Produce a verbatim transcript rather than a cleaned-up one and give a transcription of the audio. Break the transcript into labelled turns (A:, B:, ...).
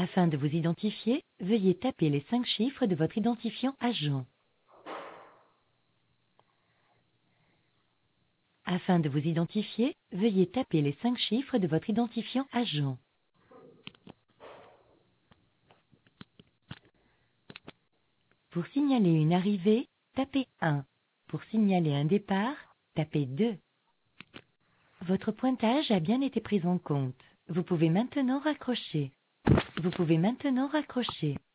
A: Afin de vous identifier, veuillez taper les cinq chiffres de votre identifiant agent. Afin de vous identifier, veuillez taper les cinq chiffres de votre identifiant agent. Pour signaler une arrivée, tapez un. Pour signaler un départ, tapez deux. Votre pointage a bien été pris en compte. Vous pouvez maintenant raccrocher. Vous pouvez maintenant raccrocher.